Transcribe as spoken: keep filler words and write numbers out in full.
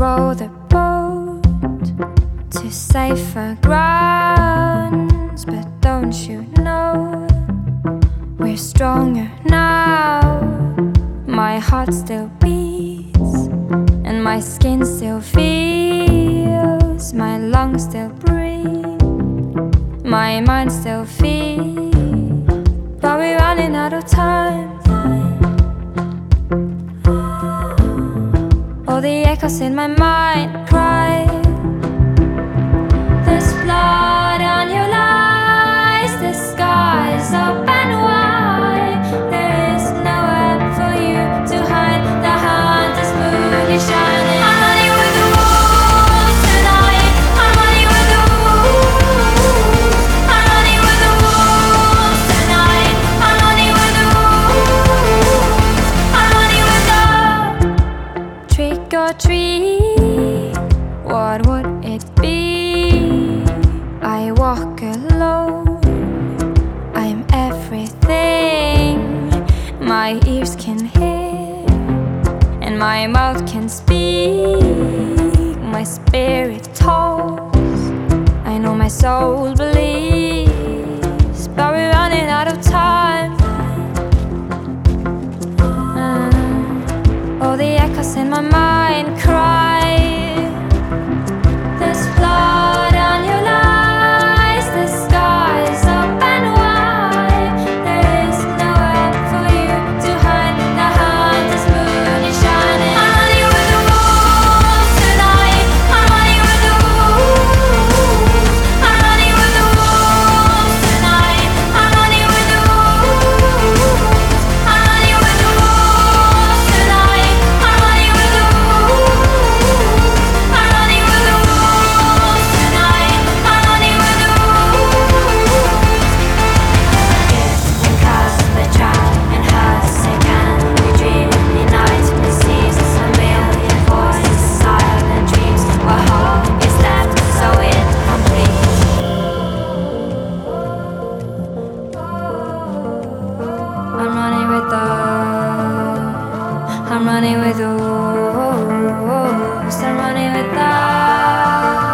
row the boat to safer grounds, but don't you know we're stronger now? My heart still beats and my skin still feels, my lungs still breathe, my mind still feels, but we're running out of time. All the echoes in my mind cry, there's blood on your lies, the sky's open wide, there is nowhere for you to hide, the hunter's moon is shining. I'm running with the wolves tonight, I'm running with the wolves, I'm running with the wolves tonight, I'm running with the wolves, I'm running with the trick or treat, what would it be? I walk alone, I'm everything my ears can hear and my mouth can speak, my spirit talks, I know my soul believes, but we're running out of time. uh, All the echoes in my mind cry, there's blood on your lies, the sky's open wide, there is nowhere for you to hide, the hunter's moon is shining. I'm running with the wolves tonight, I'm running with the wolves, I'm running with the wolves tonight, I'm running with the wolves, I'm running with the wolves tonight, I'm running with the wolves, I'm running with the wolves tonight, I'm running with the wolves. If we cast the child and husk again, we dream in the night, we seize a million voices, silent dreams, what hope is left so incomplete. I'm running with the, I'm running with the wolves, I'm running with the